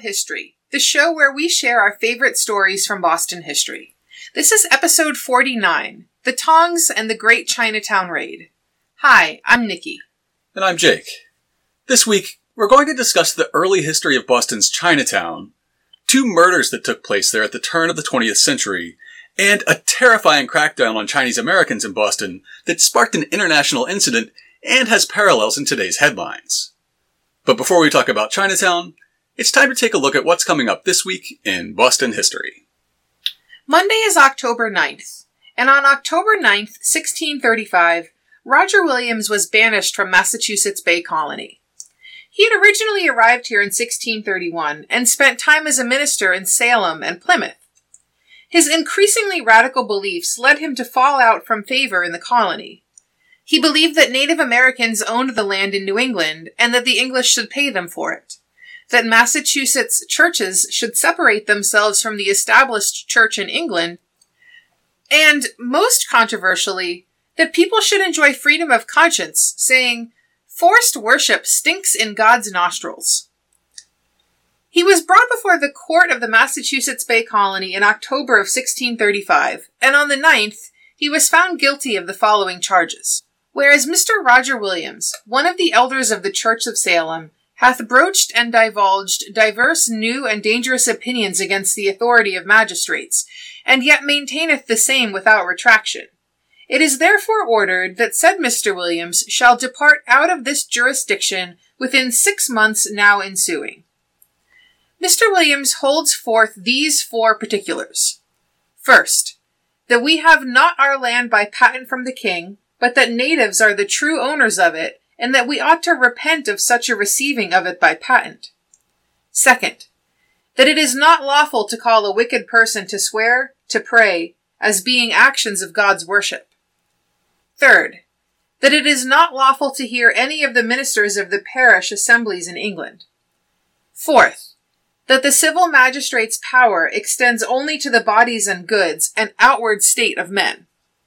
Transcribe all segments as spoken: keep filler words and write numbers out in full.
History, the show where we share our favorite stories from Boston history. This is episode forty-nine, The Tongs and the Great Chinatown Raid. Hi, I'm Nikki. And I'm Jake. This week, we're going to discuss the early history of Boston's Chinatown, two murders that took place there at the turn of the twentieth century, and a terrifying crackdown on Chinese Americans in Boston that sparked an international incident and has parallels in today's headlines. But before we talk about Chinatown, it's time to take a look at what's coming up this week in Boston history. Monday is October ninth, and on October ninth, sixteen thirty-five, Roger Williams was banished from Massachusetts Bay Colony. He had originally arrived here in sixteen thirty-one and spent time as a minister in Salem and Plymouth. His increasingly radical beliefs led him to fall out from favor in the colony. He believed that Native Americans owned the land in New England and that the English should pay them for it, that Massachusetts churches should separate themselves from the established church in England, and, most controversially, that people should enjoy freedom of conscience, saying, "Forced worship stinks in God's nostrils." He was brought before the court of the Massachusetts Bay Colony in October of sixteen thirty-five, and on the ninth, he was found guilty of the following charges. Whereas Mister Roger Williams, one of the elders of the Church of Salem, hath broached and divulged divers new and dangerous opinions against the authority of magistrates, and yet maintaineth the same without retraction. It is therefore ordered that said Mister Williams shall depart out of this jurisdiction within six months now ensuing. Mister Williams holds forth these four particulars. First, that we have not our land by patent from the king, but that natives are the true owners of it, and that we ought to repent of such a receiving of it by patent. Second, that it is not lawful to call a wicked person to swear, to pray, as being actions of God's worship. Third, that it is not lawful to hear any of the ministers of the parish assemblies in England. Fourth, that the civil magistrate's power extends only to the bodies and goods and outward state of men.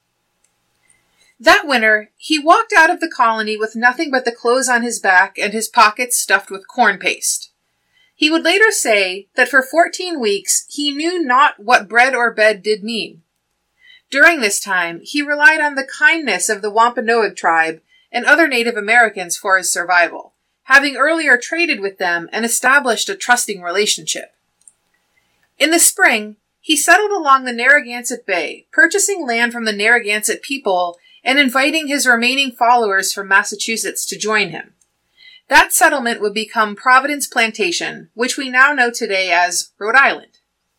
That winter, he walked out of the colony with nothing but the clothes on his back and his pockets stuffed with corn paste. He would later say that for fourteen weeks he knew not what bread or bed did mean. During this time, he relied on the kindness of the Wampanoag tribe and other Native Americans for his survival, having earlier traded with them and established a trusting relationship. In the spring, he settled along the Narragansett Bay, purchasing land from the Narragansett people and inviting his remaining followers from Massachusetts to join him. That settlement would become Providence Plantation, which we now know today as Rhode Island.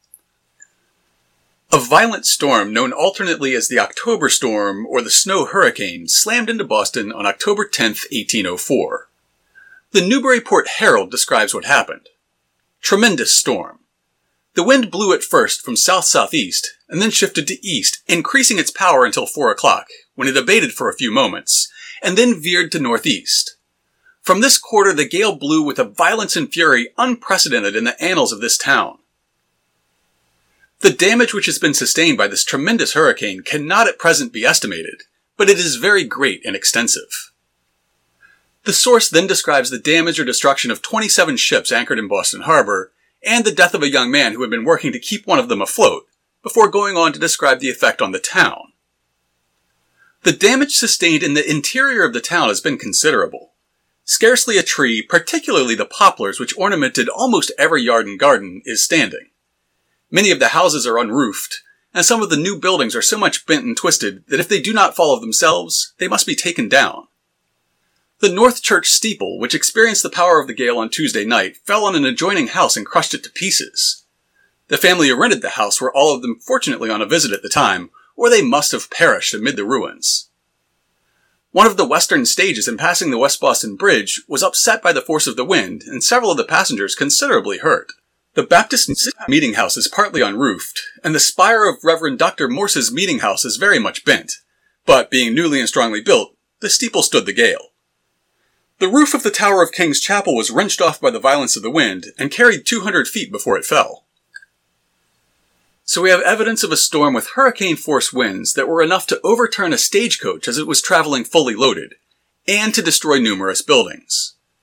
A violent storm known alternately as the October Storm or the Snow Hurricane slammed into Boston on October tenth, eighteen oh four. The Newburyport Herald describes what happened. Tremendous storm. The wind blew at first from south-southeast and then shifted to east, increasing its power until four o'clock, when it abated for a few moments, and then veered to northeast. From this quarter, the gale blew with a violence and fury unprecedented in the annals of this town. The damage which has been sustained by this tremendous hurricane cannot at present be estimated, but it is very great and extensive. The source then describes the damage or destruction of twenty-seven ships anchored in Boston Harbor, and the death of a young man who had been working to keep one of them afloat, before going on to describe the effect on the town. The damage sustained in the interior of the town has been considerable. Scarcely a tree, particularly the poplars which ornamented almost every yard and garden, is standing. Many of the houses are unroofed, and some of the new buildings are so much bent and twisted that if they do not fall of themselves, they must be taken down. The North Church steeple, which experienced the power of the gale on Tuesday night, fell on an adjoining house and crushed it to pieces. The family who rented the house were all of them fortunately on a visit at the time, or they must have perished amid the ruins. One of the western stages in passing the West Boston Bridge was upset by the force of the wind, and several of the passengers considerably hurt. The Baptist meeting house is partly unroofed, and the spire of Reverend Doctor Morse's meeting house is very much bent, but being newly and strongly built, the steeple stood the gale. The roof of the Tower of King's Chapel was wrenched off by the violence of the wind and carried two hundred feet before it fell. So we have evidence of a storm with hurricane-force winds that were enough to overturn a stagecoach as it was traveling fully loaded, and to destroy numerous buildings.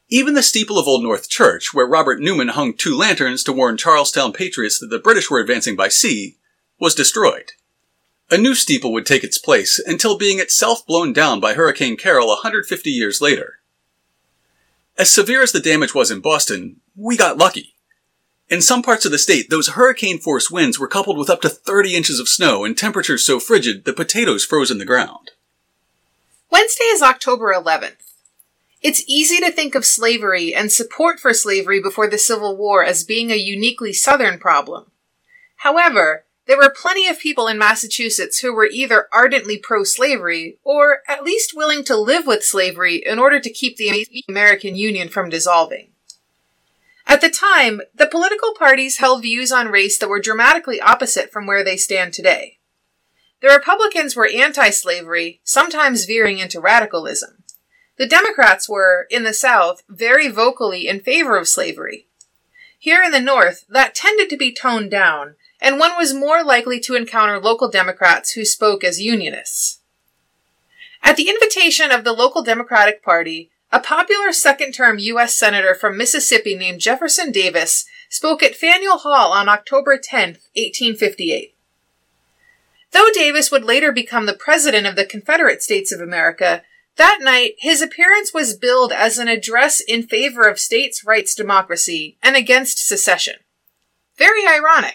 Even the steeple of Old North Church, where Robert Newman hung two lanterns to warn Charlestown patriots that the British were advancing by sea, was destroyed. A new steeple would take its place until being itself blown down by Hurricane Carol one hundred fifty years later. As severe as the damage was in Boston, we got lucky. In some parts of the state, those hurricane-force winds were coupled with up to thirty inches of snow and temperatures so frigid that potatoes froze in the ground. Wednesday is October eleventh. It's easy to think of slavery and support for slavery before the Civil War as being a uniquely Southern problem. However, there were plenty of people in Massachusetts who were either ardently pro-slavery or at least willing to live with slavery in order to keep the American Union from dissolving. At the time, the political parties held views on race that were dramatically opposite from where they stand today. The Republicans were anti-slavery, sometimes veering into radicalism. The Democrats were, in the South, very vocally in favor of slavery. Here in the North, that tended to be toned down, and one was more likely to encounter local Democrats who spoke as Unionists. At the invitation of the local Democratic Party, a popular second-term U S Senator from Mississippi named Jefferson Davis spoke at Faneuil Hall on October tenth, eighteen fifty-eight. Though Davis would later become the President of the Confederate States of America, that night, his appearance was billed as an address in favor of states' rights democracy and against secession. Very ironic.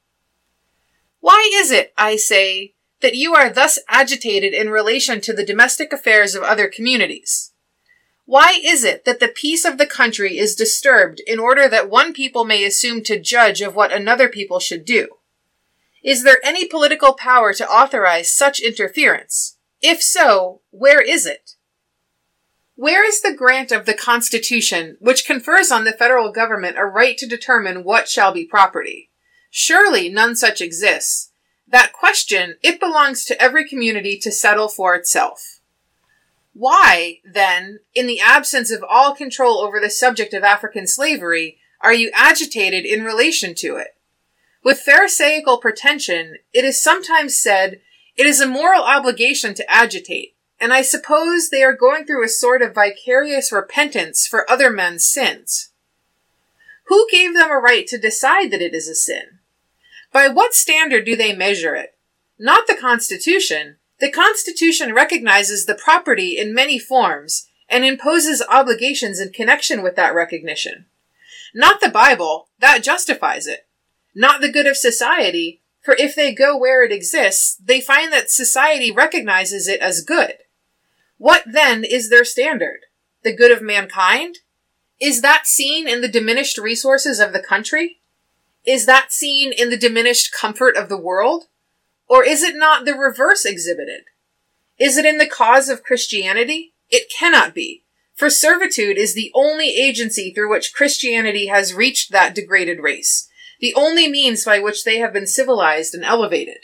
Why is it, I say, that you are thus agitated in relation to the domestic affairs of other communities? Why is it that the peace of the country is disturbed in order that one people may assume to judge of what another people should do? Is there any political power to authorize such interference? If so, where is it? Where is the grant of the Constitution which confers on the federal government a right to determine what shall be property? Surely none such exists. That question, it belongs to every community to settle for itself. Why, then, in the absence of all control over the subject of African slavery, are you agitated in relation to it? With pharisaical pretension, it is sometimes said, it is a moral obligation to agitate, and I suppose they are going through a sort of vicarious repentance for other men's sins. Who gave them a right to decide that it is a sin? By what standard do they measure it? Not the Constitution. The Constitution recognizes the property in many forms and imposes obligations in connection with that recognition. Not the Bible. That justifies it. Not the good of society. For if they go where it exists, they find that society recognizes it as good. What, then, is their standard? The good of mankind? Is that seen in the diminished resources of the country? Is that seen in the diminished comfort of the world? Or is it not the reverse exhibited? Is it in the cause of Christianity? It cannot be, for servitude is the only agency through which Christianity has reached that degraded race. The only means by which they have been civilized and elevated.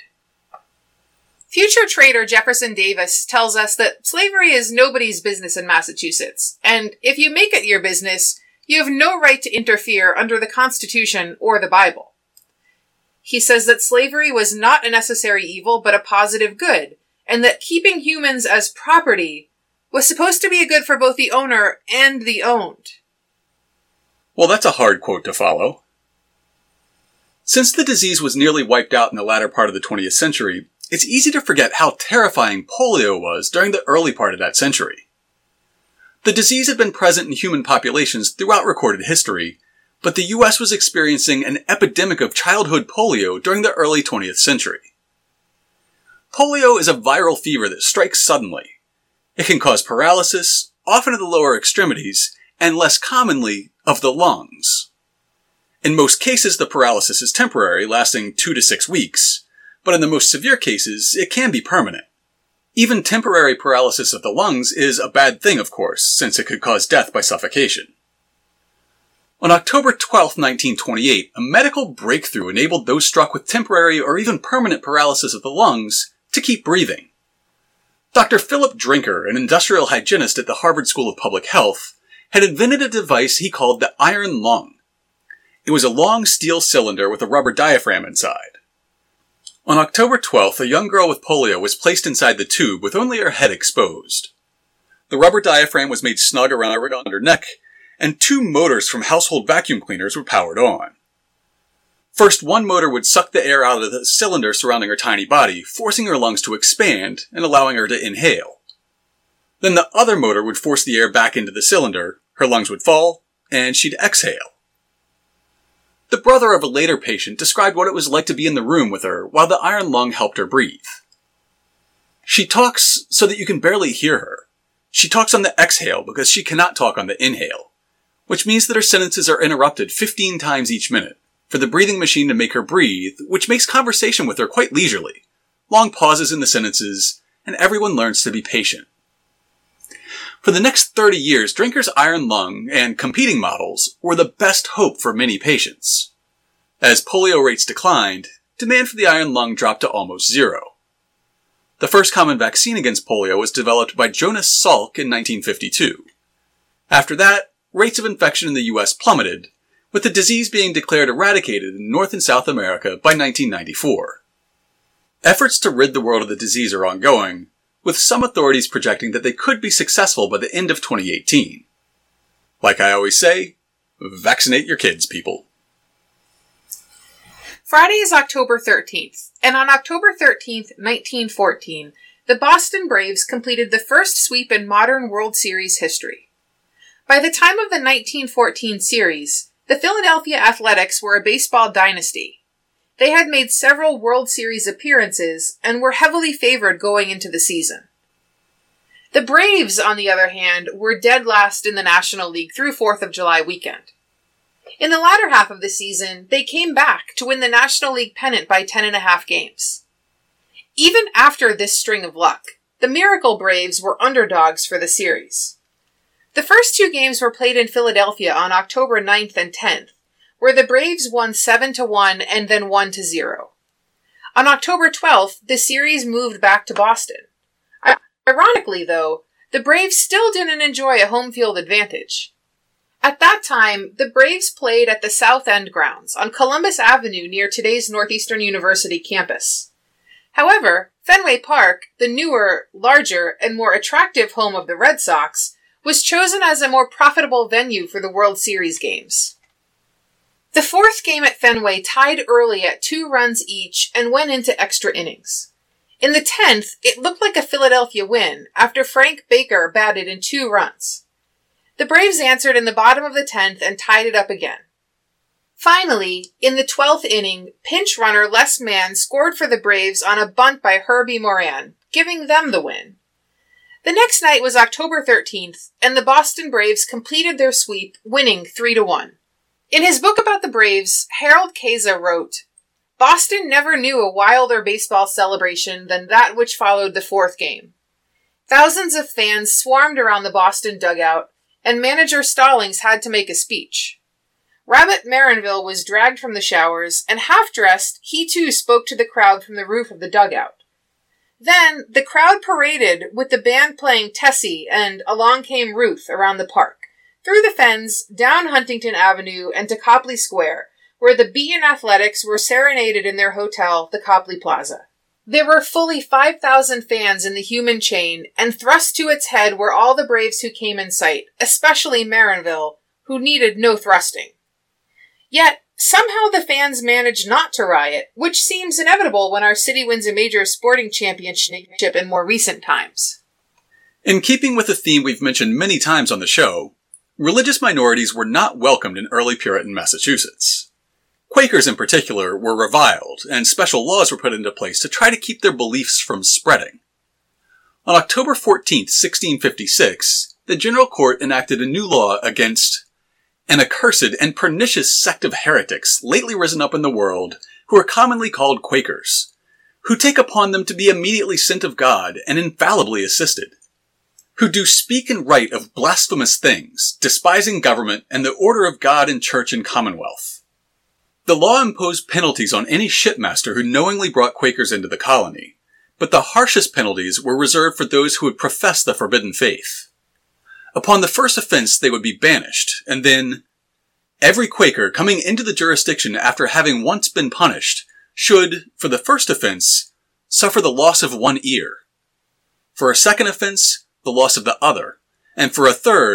Future trader Jefferson Davis tells us that slavery is nobody's business in Massachusetts, and if you make it your business, you have no right to interfere under the Constitution or the Bible. He says that slavery was not a necessary evil, but a positive good, and that keeping humans as property was supposed to be a good for both the owner and the owned. Well, that's a hard quote to follow. Since the disease was nearly wiped out in the latter part of the twentieth century, it's easy to forget how terrifying polio was during the early part of that century. The disease had been present in human populations throughout recorded history, but the U S was experiencing an epidemic of childhood polio during the early twentieth century. Polio is a viral fever that strikes suddenly. It can cause paralysis, often of the lower extremities, and less commonly, of the lungs. In most cases, the paralysis is temporary, lasting two to six weeks, but in the most severe cases, it can be permanent. Even temporary paralysis of the lungs is a bad thing, of course, since it could cause death by suffocation. On October twelfth, nineteen twenty-eight, a medical breakthrough enabled those struck with temporary or even permanent paralysis of the lungs to keep breathing. Doctor Philip Drinker, an industrial hygienist at the Harvard School of Public Health, had invented a device he called the iron lung. It was a long steel cylinder with a rubber diaphragm inside. On October twelfth, a young girl with polio was placed inside the tube with only her head exposed. The rubber diaphragm was made snug around her neck, and two motors from household vacuum cleaners were powered on. First, one motor would suck the air out of the cylinder surrounding her tiny body, forcing her lungs to expand and allowing her to inhale. Then the other motor would force the air back into the cylinder, her lungs would fall, and she'd exhale. The brother of a later patient described what it was like to be in the room with her while the iron lung helped her breathe. She talks so that you can barely hear her. She talks on the exhale because she cannot talk on the inhale, which means that her sentences are interrupted fifteen times each minute for the breathing machine to make her breathe, which makes conversation with her quite leisurely. Long pauses in the sentences, and everyone learns to be patient. For the next thirty years, Drinker's iron lung and competing models were the best hope for many patients. As polio rates declined, demand for the iron lung dropped to almost zero. The first common vaccine against polio was developed by Jonas Salk in nineteen fifty-two. After that, rates of infection in the U S plummeted, with the disease being declared eradicated in North and South America by nineteen ninety-four. Efforts to rid the world of the disease are ongoing, with some authorities projecting that they could be successful by the end of twenty eighteen. Like I always say, vaccinate your kids, people. Friday is October thirteenth, and on October thirteenth, nineteen fourteen, the Boston Braves completed the first sweep in modern World Series history. By the time of the nineteen fourteen series, the Philadelphia Athletics were a baseball dynasty. They had made several World Series appearances and were heavily favored going into the season. The Braves, on the other hand, were dead last in the National League through fourth of July weekend. In the latter half of the season, they came back to win the National League pennant by ten and a half games. Even after this string of luck, the Miracle Braves were underdogs for the series. The first two games were played in Philadelphia on October ninth and tenth, where the Braves won seven to one and then one to zero. On October twelfth, the series moved back to Boston. Ironically, though, the Braves still didn't enjoy a home field advantage. At that time, the Braves played at the South End grounds on Columbus Avenue near today's Northeastern University campus. However, Fenway Park, the newer, larger, and more attractive home of the Red Sox, was chosen as a more profitable venue for the World Series games. The fourth game at Fenway tied early at two runs each and went into extra innings. In the tenth, it looked like a Philadelphia win after Frank Baker batted in two runs. The Braves answered in the bottom of the tenth and tied it up again. Finally, in the twelfth inning, pinch runner Les Mann scored for the Braves on a bunt by Herbie Moran, giving them the win. The next night was October thirteenth, and the Boston Braves completed their sweep, winning three to one. In his book about the Braves, Harold Keza wrote, "Boston never knew a wilder baseball celebration than that which followed the fourth game. Thousands of fans swarmed around the Boston dugout, and manager Stallings had to make a speech. Rabbit Marinville was dragged from the showers, and half-dressed, he too spoke to the crowd from the roof of the dugout. Then, the crowd paraded, with the band playing Tessie and Along Came Ruth around the park, through the fens, down Huntington Avenue, and to Copley Square, where the Beaton Athletics were serenaded in their hotel, the Copley Plaza. There were fully five thousand fans in the human chain, and thrust to its head were all the Braves who came in sight, especially Marinville, who needed no thrusting. Yet, somehow the fans managed not to riot, which seems inevitable when our city wins a major sporting championship in more recent times." In keeping with a theme we've mentioned many times on the show, religious minorities were not welcomed in early Puritan Massachusetts. Quakers in particular were reviled, and special laws were put into place to try to keep their beliefs from spreading. On October fourteenth, sixteen fifty-six, the General Court enacted a new law against an accursed and pernicious sect of heretics lately risen up in the world, who are commonly called Quakers, who take upon them to be immediately sent of God and infallibly assisted, who do speak and write of blasphemous things, despising government and the order of God and church and commonwealth. The law imposed penalties on any shipmaster who knowingly brought Quakers into the colony, but the harshest penalties were reserved for those who would profess the forbidden faith. Upon the first offense, they would be banished, and then every Quaker coming into the jurisdiction after having once been punished should, for the first offense, suffer the loss of one ear. For a second offense, the loss of the other, and for a third,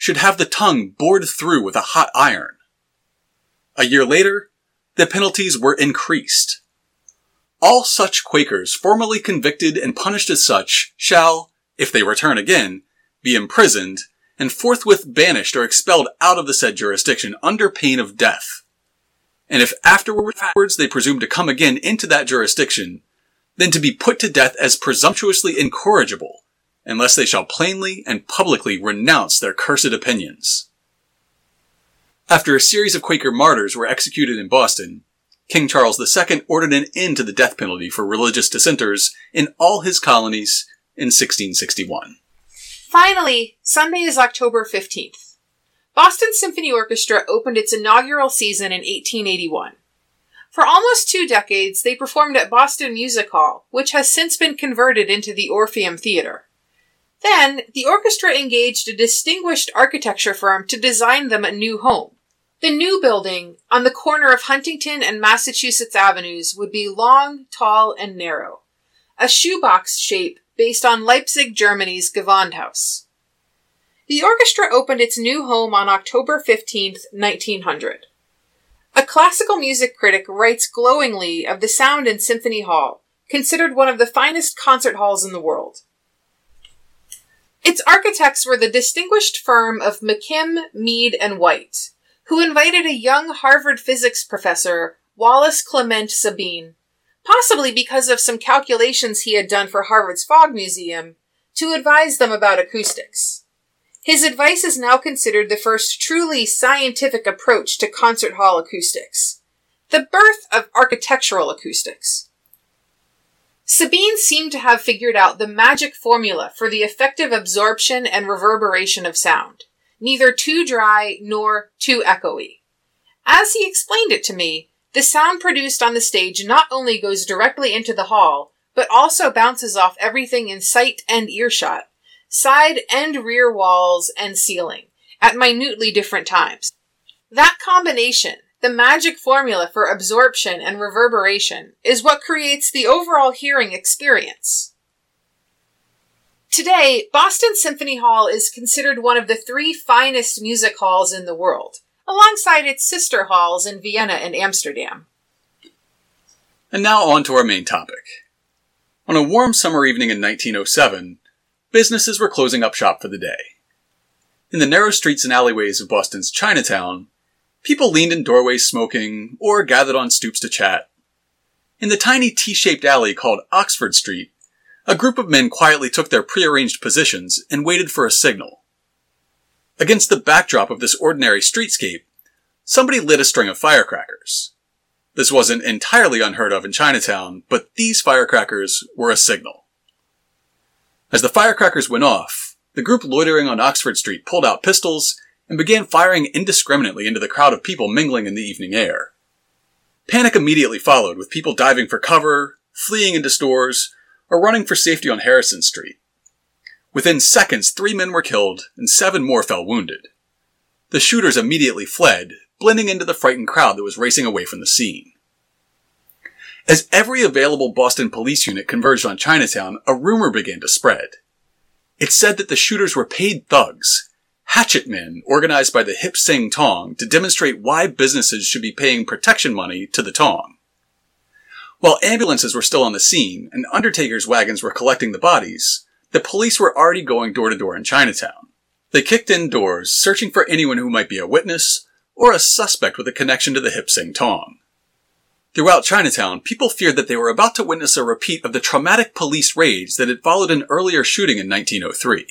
should have the tongue bored through with a hot iron. A year later, the penalties were increased. All such Quakers formally convicted and punished as such shall, if they return again, be imprisoned, and forthwith banished or expelled out of the said jurisdiction under pain of death. And if afterwards they presume to come again into that jurisdiction, then to be put to death as presumptuously incorrigible, unless they shall plainly and publicly renounce their cursed opinions. After a series of Quaker martyrs were executed in Boston, King Charles the Second ordered an end to the death penalty for religious dissenters in all his colonies in sixteen sixty-one. Finally, Sunday is October fifteenth. Boston Symphony Orchestra opened its inaugural season in eighteen eighty-one. For almost two decades, they performed at Boston Music Hall, which has since been converted into the Orpheum Theater. Then, the orchestra engaged a distinguished architecture firm to design them a new home. The new building, on the corner of Huntington and Massachusetts Avenues, would be long, tall, and narrow, a shoebox shape based on Leipzig, Germany's Gewandhaus. The orchestra opened its new home on October fifteenth, nineteen hundred. A classical music critic writes glowingly of the sound in Symphony Hall, considered one of the finest concert halls in the world. Its architects were the distinguished firm of McKim, Mead, and White, who invited a young Harvard physics professor, Wallace Clement Sabine, possibly because of some calculations he had done for Harvard's Fog Museum, to advise them about acoustics. His advice is now considered the first truly scientific approach to concert hall acoustics, the birth of architectural acoustics. Sabine seemed to have figured out the magic formula for the effective absorption and reverberation of sound, neither too dry nor too echoey. As he explained it to me, the sound produced on the stage not only goes directly into the hall, but also bounces off everything in sight and earshot, side and rear walls and ceiling, at minutely different times. That combination, the magic formula for absorption and reverberation, is what creates the overall hearing experience. Today, Boston Symphony Hall is considered one of the three finest music halls in the world, alongside its sister halls in Vienna and Amsterdam. And now on to our main topic. On a warm summer evening in nineteen oh seven, businesses were closing up shop for the day. In the narrow streets and alleyways of Boston's Chinatown, people leaned in doorways smoking, or gathered on stoops to chat. In the tiny T-shaped alley called Oxford Street, a group of men quietly took their prearranged positions and waited for a signal. Against the backdrop of this ordinary streetscape, somebody lit a string of firecrackers. This wasn't entirely unheard of in Chinatown, but these firecrackers were a signal. As the firecrackers went off, the group loitering on Oxford Street pulled out pistols and began firing indiscriminately into the crowd of people mingling in the evening air. Panic immediately followed, with people diving for cover, fleeing into stores, or running for safety on Harrison Street. Within seconds, three men were killed and seven more fell wounded. The shooters immediately fled, blending into the frightened crowd that was racing away from the scene. As every available Boston police unit converged on Chinatown, a rumor began to spread. It said that the shooters were paid thugs, hatchet men organized by the Hip Sing Tong to demonstrate why businesses should be paying protection money to the Tong. While ambulances were still on the scene and undertakers' wagons were collecting the bodies, the police were already going door to door in Chinatown. They kicked in doors, searching for anyone who might be a witness or a suspect with a connection to the Hip Sing Tong. Throughout Chinatown, people feared that they were about to witness a repeat of the traumatic police raids that had followed an earlier shooting in nineteen oh three.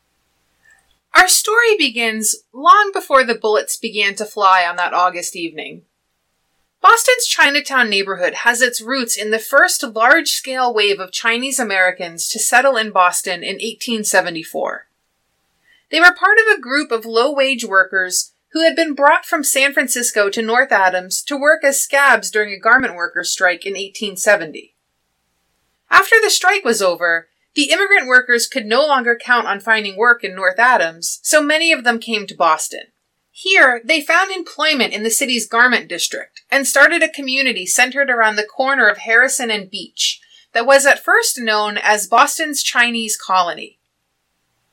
Our story begins long before the bullets began to fly on that August evening. Boston's Chinatown neighborhood has its roots in the first large-scale wave of Chinese Americans to settle in Boston in eighteen seventy-four. They were part of a group of low-wage workers who had been brought from San Francisco to North Adams to work as scabs during a garment workers' strike in eighteen seventy. After the strike was over, the immigrant workers could no longer count on finding work in North Adams, so many of them came to Boston. Here, they found employment in the city's garment district and started a community centered around the corner of Harrison and Beach that was at first known as Boston's Chinese Colony.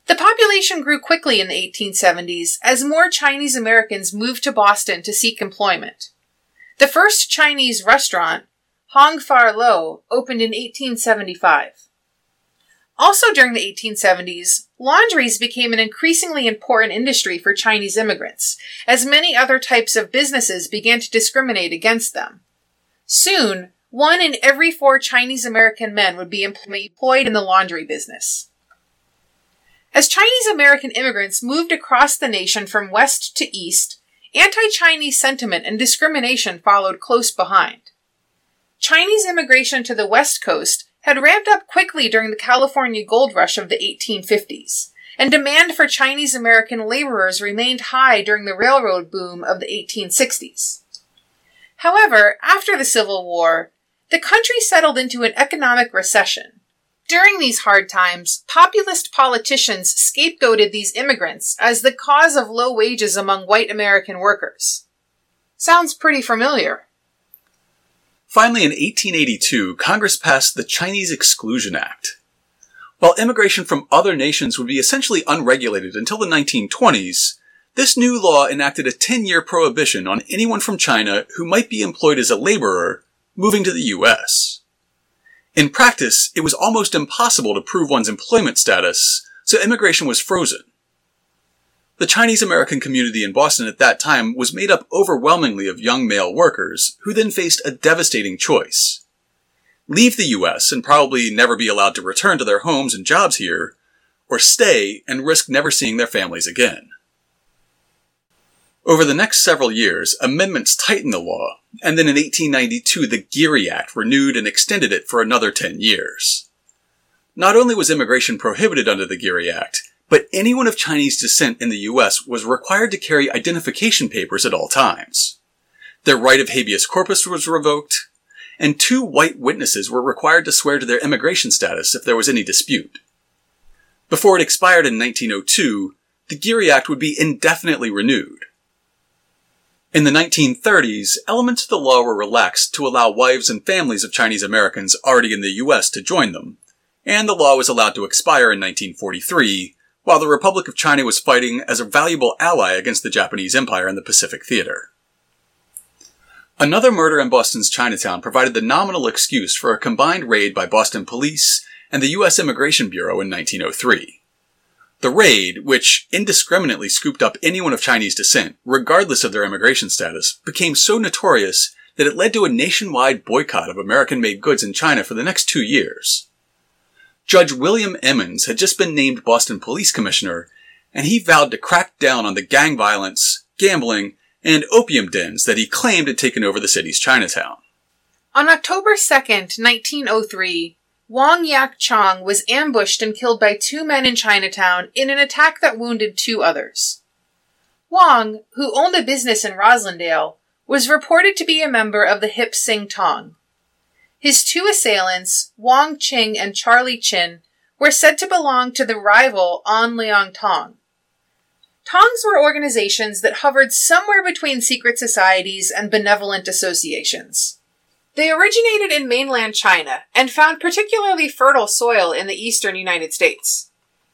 The population grew quickly in the eighteen seventies as more Chinese Americans moved to Boston to seek employment. The first Chinese restaurant, Hong Far Lo, opened in eighteen seventy-five. Also during the eighteen seventies, laundries became an increasingly important industry for Chinese immigrants, as many other types of businesses began to discriminate against them. Soon, one in every four Chinese American men would be employed in the laundry business. As Chinese American immigrants moved across the nation from west to east, anti-Chinese sentiment and discrimination followed close behind. Chinese immigration to the West Coast had ramped up quickly during the California gold rush of the eighteen fifties, and demand for Chinese American laborers remained high during the railroad boom of the eighteen sixties. However, after the Civil War, the country settled into an economic recession. During these hard times, populist politicians scapegoated these immigrants as the cause of low wages among white American workers. Sounds pretty familiar. Finally, in eighteen eighty-two, Congress passed the Chinese Exclusion Act. While immigration from other nations would be essentially unregulated until the nineteen twenties, this new law enacted a ten-year prohibition on anyone from China who might be employed as a laborer moving to the U S. In practice, it was almost impossible to prove one's employment status, so immigration was frozen. The Chinese American community in Boston at that time was made up overwhelmingly of young male workers, who then faced a devastating choice. Leave the U S and probably never be allowed to return to their homes and jobs here, or stay and risk never seeing their families again. Over the next several years, amendments tightened the law, and then in eighteen ninety-two the Geary Act renewed and extended it for another ten years. Not only was immigration prohibited under the Geary Act, but anyone of Chinese descent in the U S was required to carry identification papers at all times. Their right of habeas corpus was revoked, and two white witnesses were required to swear to their immigration status if there was any dispute. Before it expired in nineteen oh two, the Geary Act would be indefinitely renewed. In the nineteen thirties, elements of the law were relaxed to allow wives and families of Chinese Americans already in the U S to join them, and the law was allowed to expire in nineteen forty-three, while the Republic of China was fighting as a valuable ally against the Japanese Empire in the Pacific Theater. Another murder in Boston's Chinatown provided the nominal excuse for a combined raid by Boston police and the U S Immigration Bureau in nineteen oh three. The raid, which indiscriminately scooped up anyone of Chinese descent, regardless of their immigration status, became so notorious that it led to a nationwide boycott of American-made goods in China for the next two years. Judge William Emmons had just been named Boston Police Commissioner, and he vowed to crack down on the gang violence, gambling, and opium dens that he claimed had taken over the city's Chinatown. On October second, nineteen oh three, Wong Yak Chong was ambushed and killed by two men in Chinatown in an attack that wounded two others. Wong, who owned a business in Roslindale, was reported to be a member of the Hip Sing Tong. His two assailants, Wong Ching and Charlie Chin, were said to belong to the rival An Leong Tong. Tongs were organizations that hovered somewhere between secret societies and benevolent associations. They originated in mainland China and found particularly fertile soil in the eastern United States.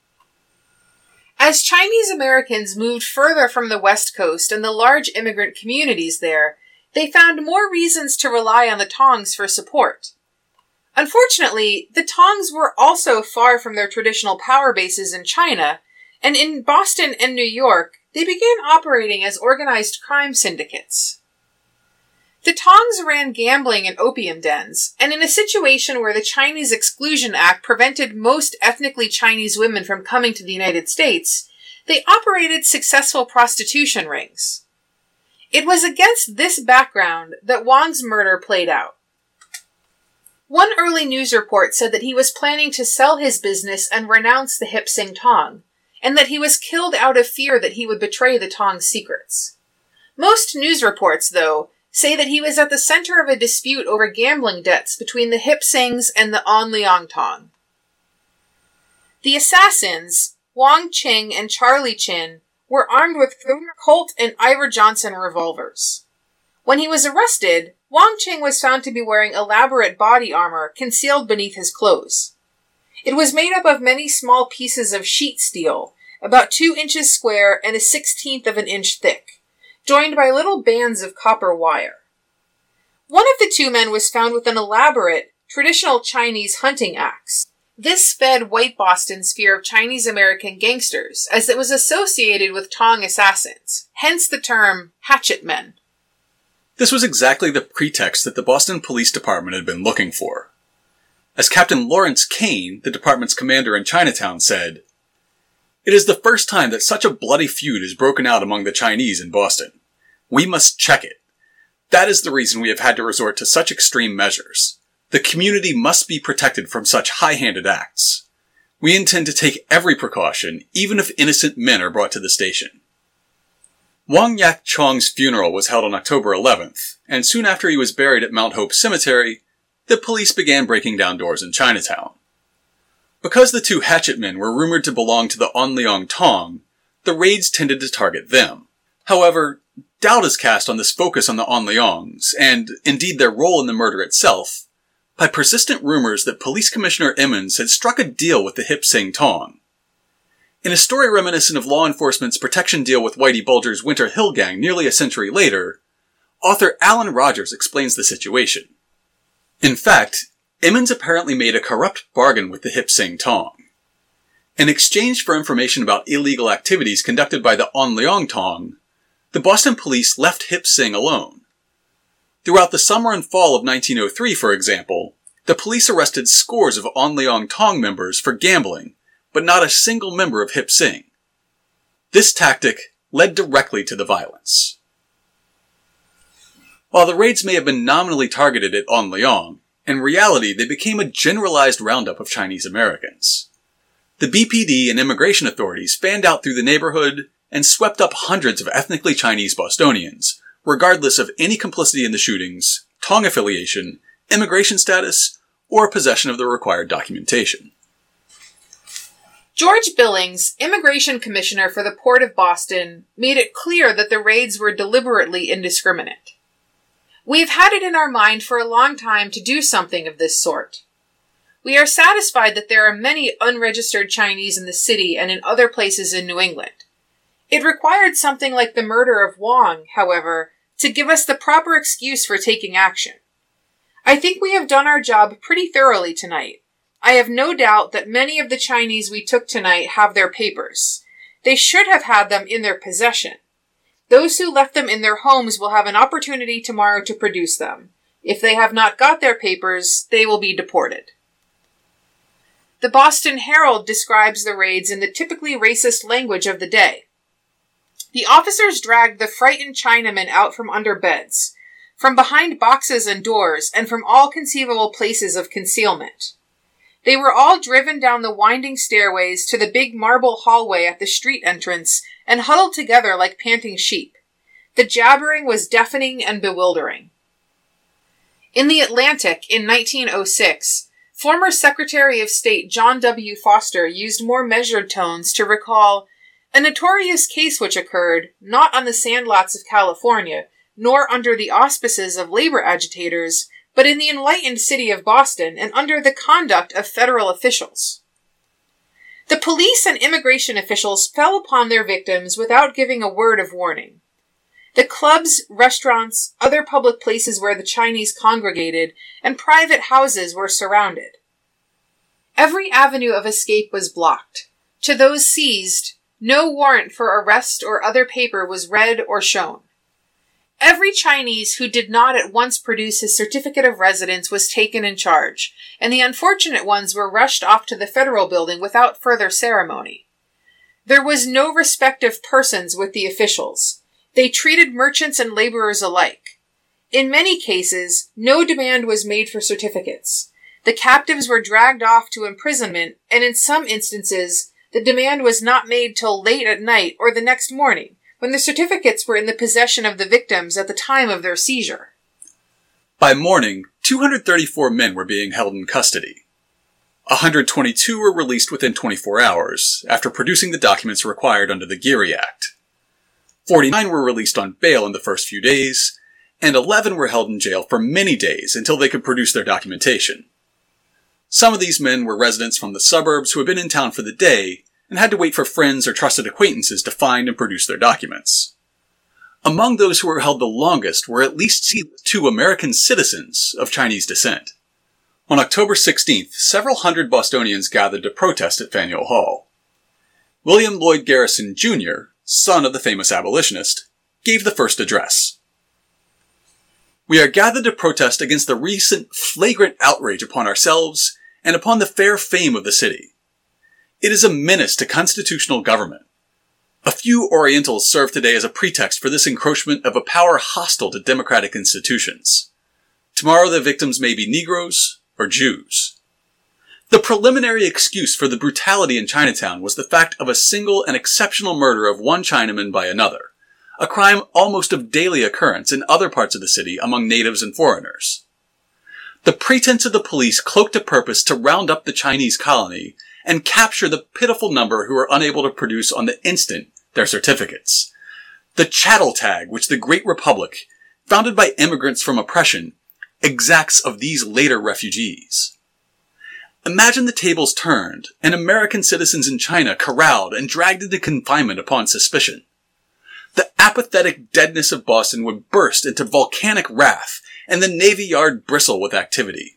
As Chinese Americans moved further from the West Coast and the large immigrant communities there, they found more reasons to rely on the Tongs for support. Unfortunately, the Tongs were also far from their traditional power bases in China, and in Boston and New York, they began operating as organized crime syndicates. The Tongs ran gambling and opium dens, and in a situation where the Chinese Exclusion Act prevented most ethnically Chinese women from coming to the United States, they operated successful prostitution rings. It was against this background that Wong's murder played out. One early news report said that he was planning to sell his business and renounce the Hip Sing Tong, and that he was killed out of fear that he would betray the Tong's secrets. Most news reports, though, say that he was at the center of a dispute over gambling debts between the Hip Sings and the An Leong Tong. The assassins, Wong Ching and Charlie Chin, were armed with Colt and Ivor Johnson revolvers. When he was arrested, Wong Ching was found to be wearing elaborate body armor concealed beneath his clothes. It was made up of many small pieces of sheet steel, about two inches square and a sixteenth of an inch thick, joined by little bands of copper wire. One of the two men was found with an elaborate, traditional Chinese hunting axe. This fed White Boston's fear of Chinese-American gangsters, as it was associated with Tong assassins, hence the term hatchet men. This was exactly the pretext that the Boston Police Department had been looking for. As Captain Lawrence Kane, the department's commander in Chinatown, said, "It is the first time that such a bloody feud has broken out among the Chinese in Boston. We must check it. That is the reason we have had to resort to such extreme measures. The community must be protected from such high-handed acts. We intend to take every precaution, even if innocent men are brought to the station." Wang Yak Chong's funeral was held on October eleventh, and soon after he was buried at Mount Hope Cemetery, the police began breaking down doors in Chinatown. Because the two hatchet men were rumored to belong to the Onleong Tong, the raids tended to target them. However, doubt is cast on this focus on the Onleongs, and indeed their role in the murder itself, by persistent rumors that Police Commissioner Emmons had struck a deal with the Hip Sing Tong. In a story reminiscent of law enforcement's protection deal with Whitey Bulger's Winter Hill Gang nearly a century later, author Alan Rogers explains the situation. In fact, Emmons apparently made a corrupt bargain with the Hip Sing Tong. In exchange for information about illegal activities conducted by the Onleong Tong, the Boston police left Hip Sing alone. Throughout the summer and fall of nineteen oh three, for example, the police arrested scores of Onleong Tong members for gambling, but not a single member of Hip Sing. This tactic led directly to the violence. While the raids may have been nominally targeted at Onleong, in reality they became a generalized roundup of Chinese Americans. The B P D and immigration authorities fanned out through the neighborhood and swept up hundreds of ethnically Chinese Bostonians, regardless of any complicity in the shootings, Tong affiliation, immigration status, or possession of the required documentation. George Billings, Immigration Commissioner for the Port of Boston, made it clear that the raids were deliberately indiscriminate. "We have had it in our mind for a long time to do something of this sort. We are satisfied that there are many unregistered Chinese in the city and in other places in New England. It required something like the murder of Wang, however, to give us the proper excuse for taking action. I think we have done our job pretty thoroughly tonight. I have no doubt that many of the Chinese we took tonight have their papers. They should have had them in their possession. Those who left them in their homes will have an opportunity tomorrow to produce them. If they have not got their papers, they will be deported." The Boston Herald describes the raids in the typically racist language of the day. "The officers dragged the frightened Chinamen out from under beds, from behind boxes and doors, and from all conceivable places of concealment. They were all driven down the winding stairways to the big marble hallway at the street entrance and huddled together like panting sheep. The jabbering was deafening and bewildering." In the Atlantic in nineteen oh six, former Secretary of State John W. Foster used more measured tones to recall a notorious case which occurred, not on the sandlots of California, nor under the auspices of labor agitators, but in the enlightened city of Boston and under the conduct of federal officials. The police and immigration officials fell upon their victims without giving a word of warning. The clubs, restaurants, other public places where the Chinese congregated, and private houses were surrounded. Every avenue of escape was blocked. To those seized, no warrant for arrest or other paper was read or shown. Every Chinese who did not at once produce his certificate of residence was taken in charge, and the unfortunate ones were rushed off to the federal building without further ceremony. There was no respect of persons with the officials. They treated merchants and laborers alike. In many cases, no demand was made for certificates. The captives were dragged off to imprisonment, and in some instances, the demand was not made till late at night or the next morning, when the certificates were in the possession of the victims at the time of their seizure. By morning, two hundred thirty-four men were being held in custody. one hundred twenty-two were released within twenty-four hours, after producing the documents required under the Geary Act. forty-nine were released on bail in the first few days, and eleven were held in jail for many days until they could produce their documentation. Some of these men were residents from the suburbs who had been in town for the day and had to wait for friends or trusted acquaintances to find and produce their documents. Among those who were held the longest were at least two American citizens of Chinese descent. On October sixteenth, several hundred Bostonians gathered to protest at Faneuil Hall. William Lloyd Garrison, Junior, son of the famous abolitionist, gave the first address. "We are gathered to protest against the recent flagrant outrage upon ourselves and upon the fair fame of the city. It is a menace to constitutional government. A few Orientals serve today as a pretext for this encroachment of a power hostile to democratic institutions. Tomorrow the victims may be Negroes or Jews. The preliminary excuse for the brutality in Chinatown was the fact of a single and exceptional murder of one Chinaman by another, a crime almost of daily occurrence in other parts of the city among natives and foreigners. The pretense of the police cloaked a purpose to round up the Chinese colony and capture the pitiful number who were unable to produce on the instant their certificates. The chattel tag which the Great Republic, founded by immigrants from oppression, exacts of these later refugees. Imagine the tables turned, and American citizens in China corralled and dragged into confinement upon suspicion. The apathetic deadness of Boston would burst into volcanic wrath, and the Navy Yard bristle with activity.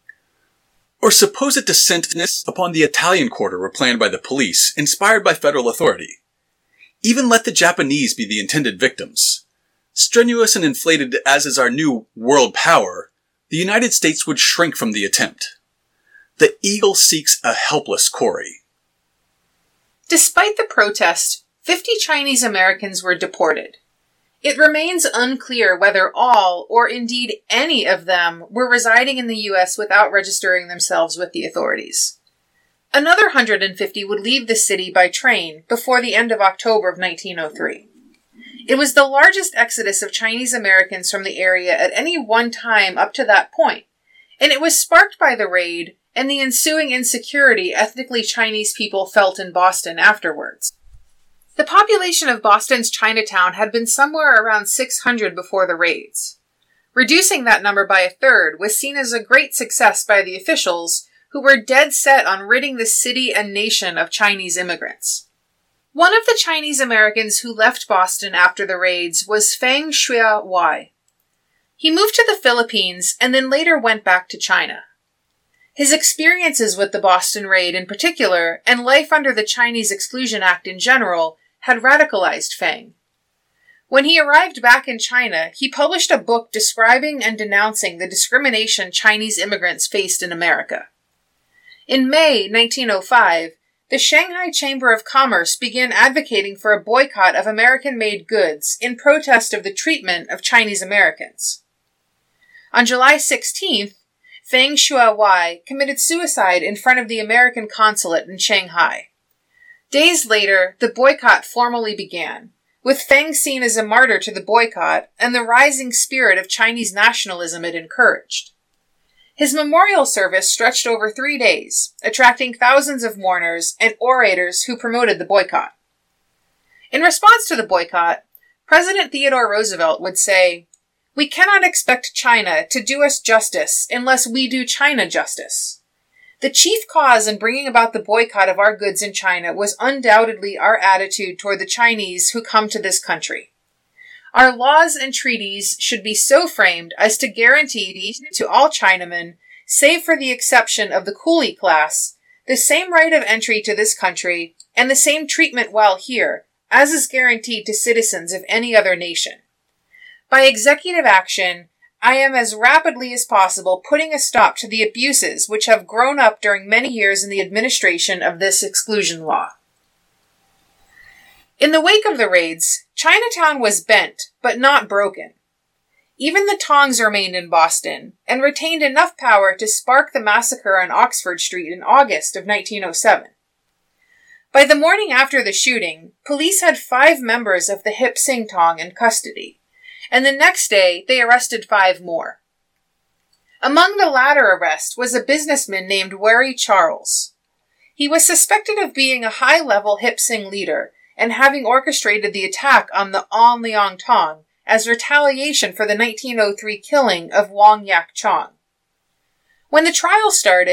Or suppose a descent upon the Italian quarter were planned by the police, inspired by federal authority. Even let the Japanese be the intended victims. Strenuous and inflated as is our new world power, the United States would shrink from the attempt. The eagle seeks a helpless quarry." Despite the protest, fifty Chinese Americans were deported. It remains unclear whether all, or indeed any of them, were residing in the U S without registering themselves with the authorities. Another one hundred fifty would leave the city by train before the end of October of nineteen oh three. It was the largest exodus of Chinese Americans from the area at any one time up to that point, and it was sparked by the raid and the ensuing insecurity ethnically Chinese people felt in Boston afterwards. The population of Boston's Chinatown had been somewhere around six hundred before the raids. Reducing that number by a third was seen as a great success by the officials, who were dead set on ridding the city and nation of Chinese immigrants. One of the Chinese Americans who left Boston after the raids was Feng Shui-Wai. He moved to the Philippines and then later went back to China. His experiences with the Boston raid in particular, and life under the Chinese Exclusion Act in general, had radicalized Feng. When he arrived back in China, he published a book describing and denouncing the discrimination Chinese immigrants faced in America. In May nineteen oh five, the Shanghai Chamber of Commerce began advocating for a boycott of American-made goods in protest of the treatment of Chinese Americans. On July sixteenth, Feng Shui-Wai committed suicide in front of the American consulate in Shanghai. Days later, the boycott formally began, with Feng seen as a martyr to the boycott and the rising spirit of Chinese nationalism it encouraged. His memorial service stretched over three days, attracting thousands of mourners and orators who promoted the boycott. In response to the boycott, President Theodore Roosevelt would say, "We cannot expect China to do us justice unless we do China justice. The chief cause in bringing about the boycott of our goods in China was undoubtedly our attitude toward the Chinese who come to this country. Our laws and treaties should be so framed as to guarantee to all Chinamen, save for the exception of the coolie class, the same right of entry to this country and the same treatment while here, as is guaranteed to citizens of any other nation. By executive action, I am as rapidly as possible putting a stop to the abuses which have grown up during many years in the administration of this exclusion law." In the wake of the raids, Chinatown was bent, but not broken. Even the Tongs remained in Boston, and retained enough power to spark the massacre on Oxford Street in August of nineteen oh seven. By the morning after the shooting, police had five members of the Hip Sing Tong in custody, and the next day they arrested five more. Among the latter arrests was a businessman named Wary Charles. He was suspected of being a high-level Hip Sing leader and having orchestrated the attack on the An Liang Tong as retaliation for the nineteen oh three killing of Wong Yak Chong. When the trial started,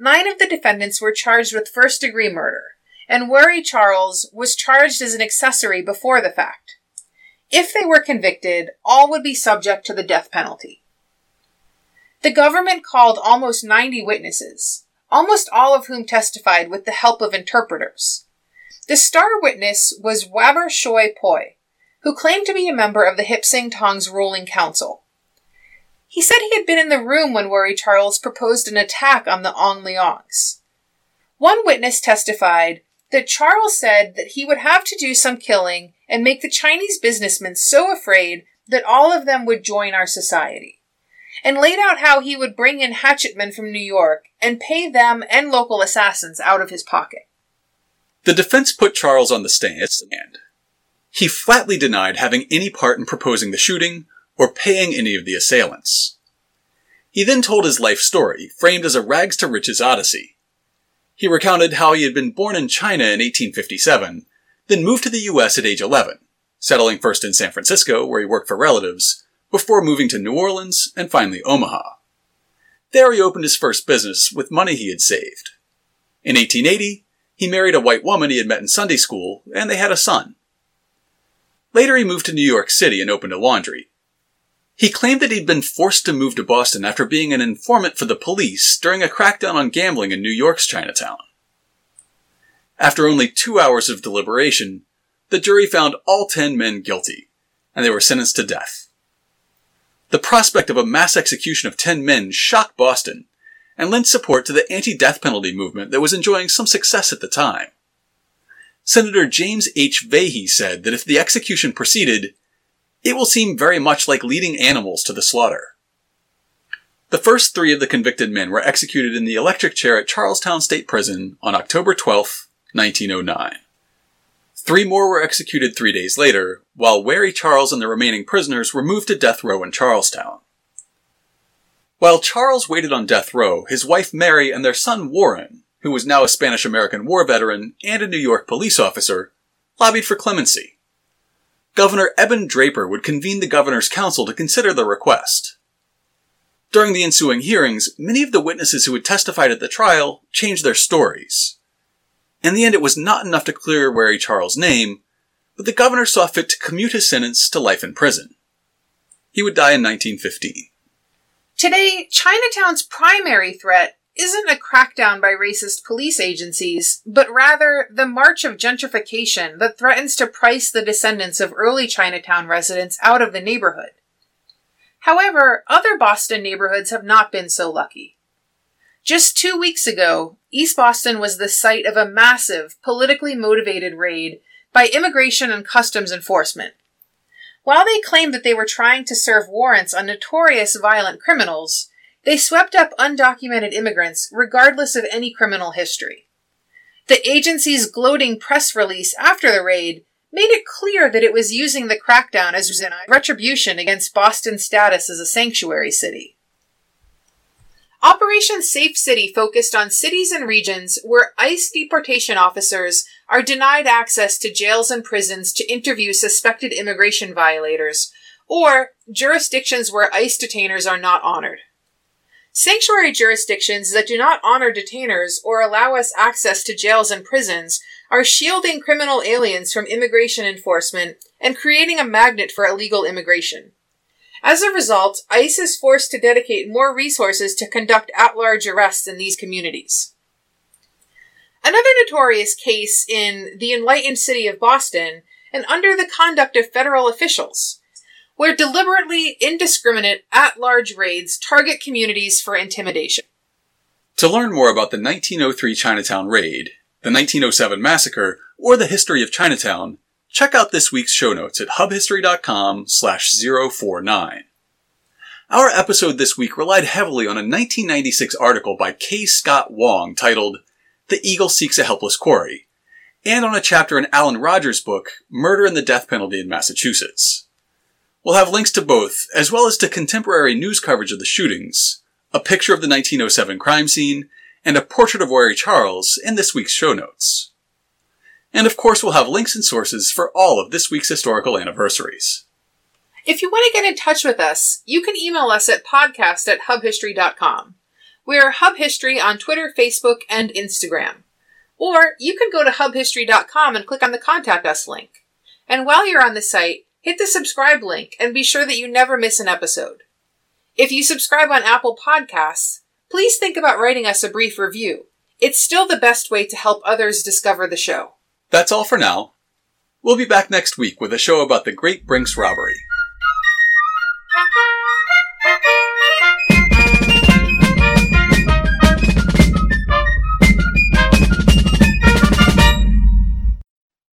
nine of the defendants were charged with first-degree murder, and Worry Charles was charged as an accessory before the fact. If they were convicted, all would be subject to the death penalty. The government called almost ninety witnesses, almost all of whom testified with the help of interpreters. The star witness was Waber Shoy Poi, who claimed to be a member of the Hip Sing Tong's ruling council. He said he had been in the room when Worry Charles proposed an attack on the Ong Leongs. One witness testified that Charles said that he would have to do some killing and make the Chinese businessmen so afraid that all of them would join our society, and laid out how he would bring in hatchetmen from New York and pay them and local assassins out of his pocket. The defense put Charles on the stand. He flatly denied having any part in proposing the shooting or paying any of the assailants. He then told his life story, framed as a rags-to-riches odyssey. He recounted how he had been born in China in eighteen fifty-seven, then moved to the U S at age eleven, settling first in San Francisco, where he worked for relatives, before moving to New Orleans and finally Omaha. There he opened his first business with money he had saved. In eighteen eighty, he married a white woman he had met in Sunday school, and they had a son. Later he moved to New York City and opened a laundry. He claimed that he'd been forced to move to Boston after being an informant for the police during a crackdown on gambling in New York's Chinatown. After only two hours of deliberation, the jury found all ten men guilty, and they were sentenced to death. The prospect of a mass execution of ten men shocked Boston, and lent support to the anti-death penalty movement that was enjoying some success at the time. Senator James H. Vahey said that if the execution proceeded, it will seem very much like leading animals to the slaughter. The first three of the convicted men were executed in the electric chair at Charlestown State Prison on October twelfth, nineteen oh nine. Three more were executed three days later, while Worry Charles and the remaining prisoners were moved to death row in Charlestown. While Charles waited on death row, his wife Mary and their son Warren, who was now a Spanish-American war veteran and a New York police officer, lobbied for clemency. Governor Eben Draper would convene the governor's council to consider the request. During the ensuing hearings, many of the witnesses who had testified at the trial changed their stories. In the end, it was not enough to clear Worry Charles' name, but the governor saw fit to commute his sentence to life in prison. He would die in nineteen fifteen. Today, Chinatown's primary threat isn't a crackdown by racist police agencies, but rather the march of gentrification that threatens to price the descendants of early Chinatown residents out of the neighborhood. However, other Boston neighborhoods have not been so lucky. Just two weeks ago, East Boston was the site of a massive, politically motivated raid by Immigration and Customs Enforcement. While they claimed that they were trying to serve warrants on notorious violent criminals, they swept up undocumented immigrants regardless of any criminal history. The agency's gloating press release after the raid made it clear that it was using the crackdown as an retribution against Boston's status as a sanctuary city. Operation Safe City focused on cities and regions where ICE deportation officers are denied access to jails and prisons to interview suspected immigration violators, or jurisdictions where ICE detainers are not honored. Sanctuary jurisdictions that do not honor detainers or allow us access to jails and prisons are shielding criminal aliens from immigration enforcement and creating a magnet for illegal immigration. As a result, ICE is forced to dedicate more resources to conduct at-large arrests in these communities. Another notorious case in the enlightened city of Boston, and under the conduct of federal officials, where deliberately indiscriminate at-large raids target communities for intimidation. To learn more about the nineteen oh three Chinatown raid, the nineteen oh seven massacre, or the history of Chinatown, check out this week's show notes at hubhistory.com slash 049. Our episode this week relied heavily on a nineteen ninety-six article by K. Scott Wong titled The Eagle Seeks a Helpless Quarry, and on a chapter in Alan Rogers' book, Murder and the Death Penalty in Massachusetts. We'll have links to both, as well as to contemporary news coverage of the shootings, a picture of the nineteen oh seven crime scene, and a portrait of Worry Charles in this week's show notes. And of course we'll have links and sources for all of this week's historical anniversaries. If you want to get in touch with us, you can email us at podcast at hubhistory dot com. We're Hub History on Twitter, Facebook, and Instagram. Or you can go to hub history dot com and click on the Contact Us link. And while you're on the site, hit the subscribe link and be sure that you never miss an episode. If you subscribe on Apple Podcasts, please think about writing us a brief review. It's still the best way to help others discover the show. That's all for now. We'll be back next week with a show about the Great Brinks Robbery.